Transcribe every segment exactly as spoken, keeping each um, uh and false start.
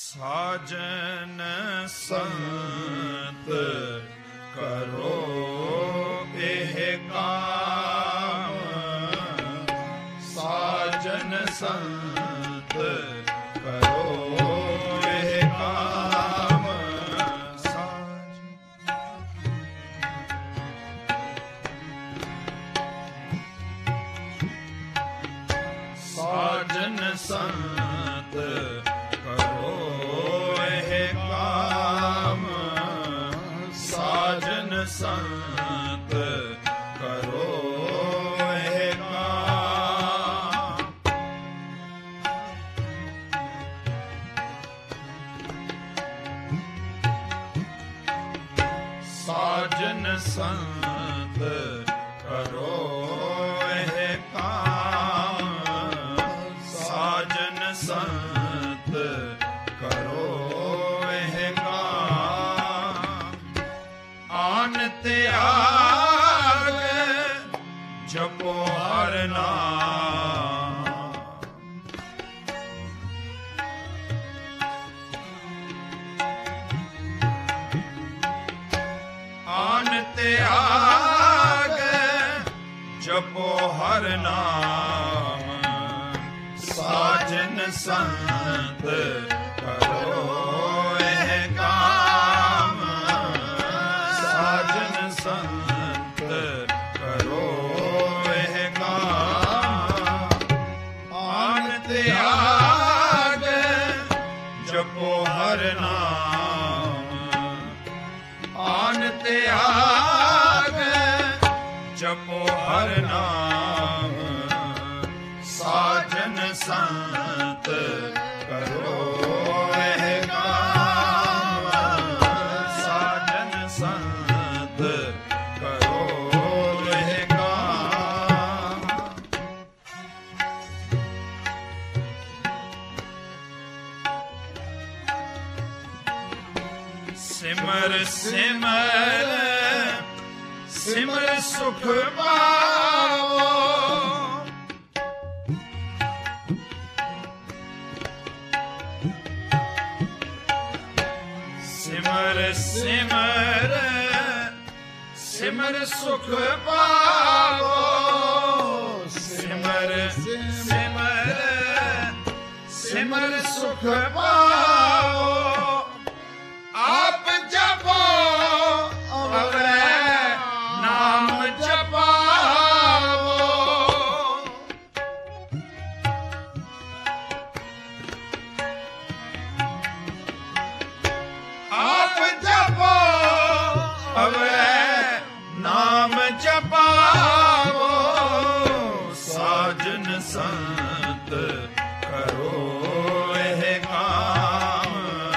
साजन संत करो एह काम, साजन संत करो एह काम, साजन संत करो एह काम, साजन संत करो एह काम। साजन संत करो एह काम, साजन संत करो एह काम। आन त्याग जपो हर नाम, आन त्याग जपो हर नाम, साजन संत करो एह काम, साजन संत करो एह काम। आन त्याग जपो हर नाम, आन त्याग जपो हर नाम, साजन संत करो एह काम, साजन संत करो एह काम। सिमर सिमर सिमर सुख पाओ, सिमर सिमर सिमर सुख पाओ, सिमर सिमर सिमर सुख पाओ। आप जपो अवै नाम जपाओ, आप जपो अवै नाम जपाओ, साजन संत करो एह काम,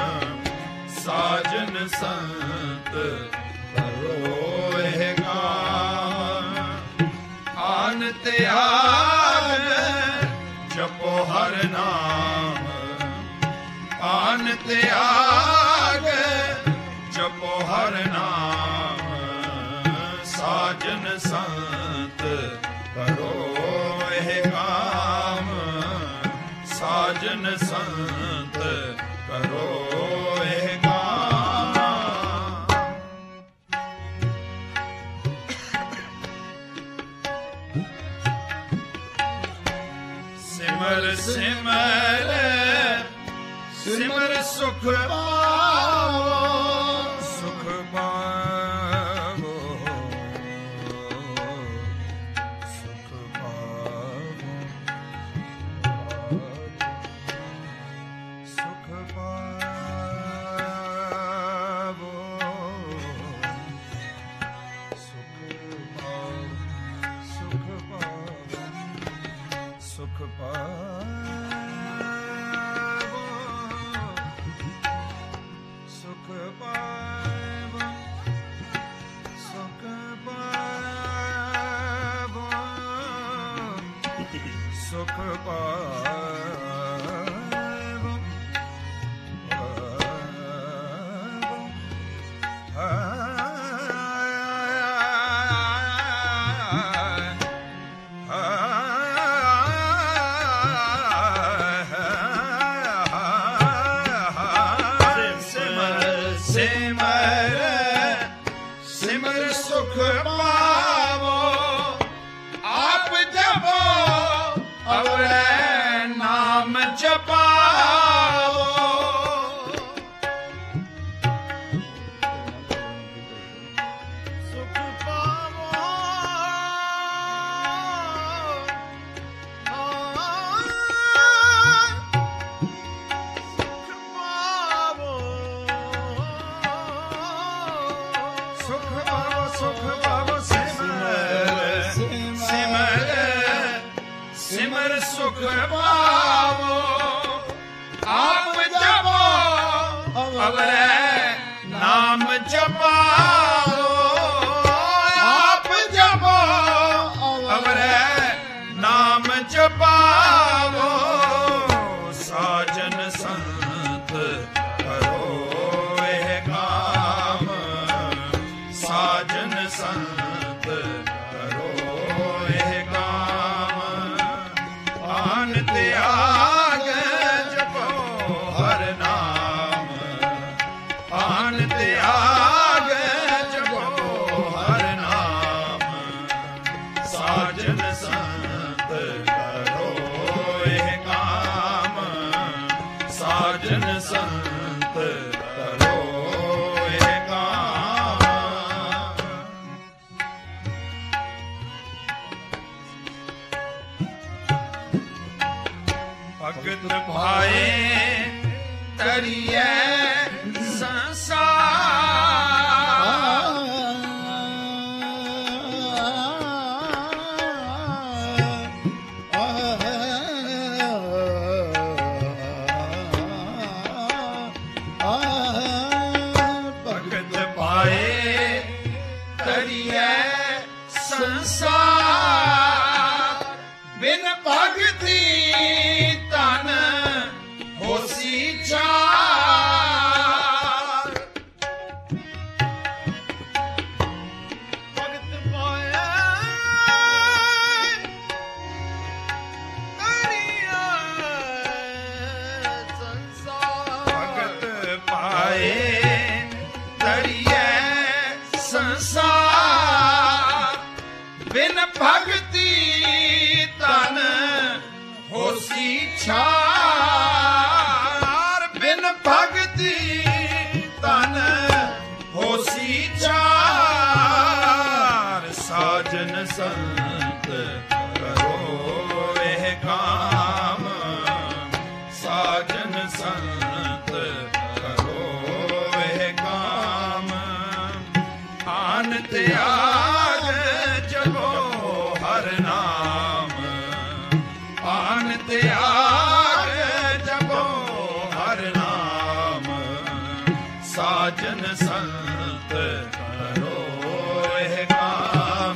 साजन संत करो एह काम। आन त्याग जपो हर नाम, आन त्याग जपो हर नाम, साजन संत करो एह काम, साजन संत करो एह काम। सिमर सिमर सिमर सुख पाओ, सुख पाओ, सुख पाओ, सुख पाओ, सुख पाओ, सुख पाओ, सुख पाओ, सुख पाओ, सुख पाओ, सुख पाओ। ਪਾਵੋ। ਸੁਖ ਪਾਵੋ ਸੁਖ ਪਾਵੋ ਸੁਖ ਪਾਵੋ ਸਿਮਰ ਸਿਮਰ ਸਿਮਰ ਸੁਖ ਪਾਵੋ। ਆਪ ਜਪੋ ਅਵਰੈ ਨਾਮ ਜਪਾਵੋ। ਆਪ ਜਪੋ ਅਵਰੈ ਨਾਮ ਜਪਾਵੋ। ਸਾਜਨ ਸੰਤ ਕਰੋ ਇਹ ਕਾਮ। ਸਾਜਨ ਸੰਤ ਕਰੋ ਇਹ ਕਾਮ। ਆਨ ਤਿਆਗ ਜਪੋ ਹਰ ਨਾਮ। ਆਨ ਤਿਆਗ ਜਪੋ ਹਰ ਨਾਮ। ਸਾਜਨ ਸੰਤ ਕਰੋ ਇਹ ਕਾਮ। ਸਾਜਨ ਸੰਤ ਕਰੋ ਇਹ ਕਾਮ। ਭਗਤ ਭਾਏ ਤਰੀਐ ਸੰਸਾਰ। ਭਗਤ ਭਾਏ ਤਰੀਐ ਸੰਸਾਰ। ਬਿਨ ਭਗਤੀ ਤਨ ਹੋਸੀ ਚਾਰ। ਭਗਤ ਪਾਇਆ ਤਰੀਐ ਸੰਸਾਰ। ਭਗਤ ਪਾਏ ਤਰੀਐ ਸੰਸਾਰ। ਬਿਨ ਭਗਤੀ ਤਨ ਹੋਸੀ ਛਾਰ। ਬਿਨ ਭਗਤੀ ਤਨ ਹੋਸੀ ਚਾਰ। ਸਾਜਨ ਸੰਤ ਕਰੋ ਇਹ ਕਾਮ। ਸਾਜਨ ਸੰਤ ਕਰੋ ਇਹ ਕਾਮ। ਆਨ ਤਿਆਗ ਜਪੋ ਹਰ ਨਾਮ। ਆਨ ਤਿਆਗ ਜਪੋ ਹਰ ਨਾਮ। ਸਾਜਨ ਸੰਤ ਕਰੋ ਇਹ ਕਾਮ।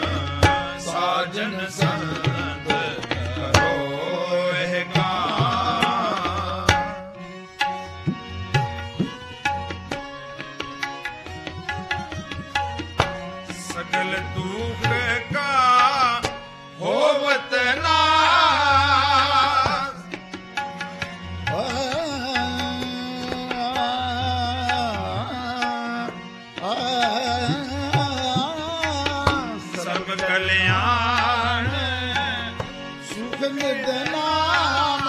ਸਾਜਨ ਸੰਤ ਕਰੋ ਇਹ ਕਾਮ। ਸਗਲ ਦੁਖ ਕਾ ਹੋਵਤ ਨਾਸ। ਸਰਬ ਕਲਿਆਣ ਸੁਖ ਨਿਤ ਨਾਮ।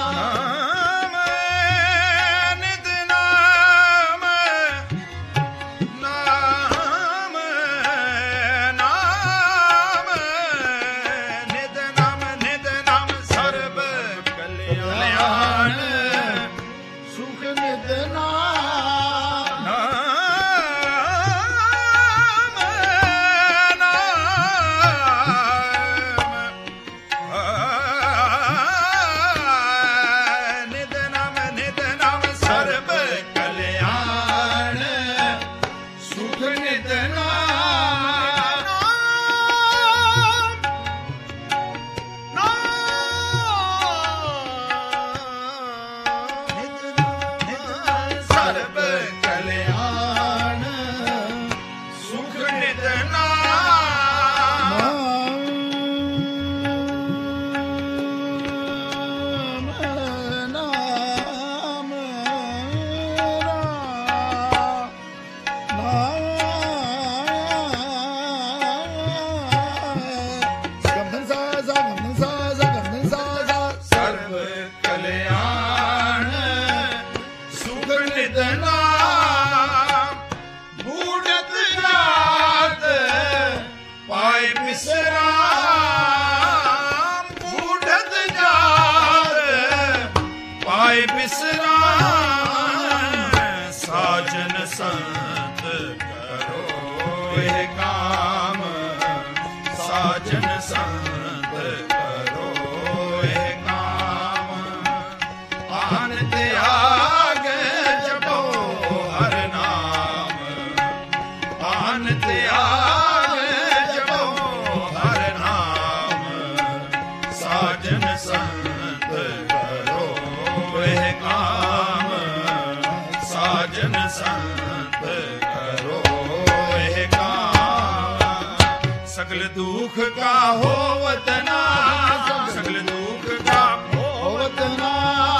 ਨਿਤ ਨਾਮ ਨਾਮ ਨਾਮ। भजन संत करो हे काम, सगल दुख का होवत नाश, सगल दुख का होवत नाश।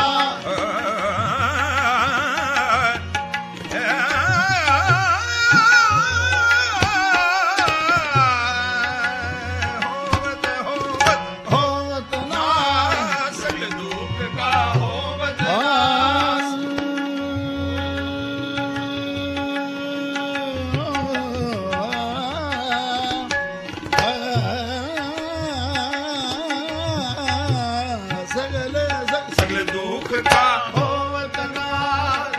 सगल दुख का होवत नाश,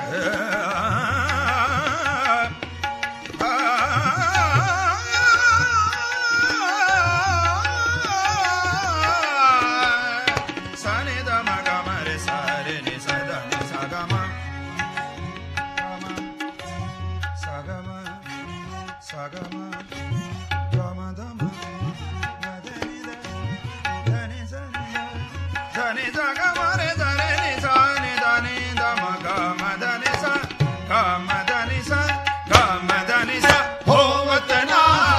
सारे द म ग म रे सा रे नि सा द नि सा ग म सा ग म सा ग म ग म द म ग द नि द द नि सा नि द द नि सा ग म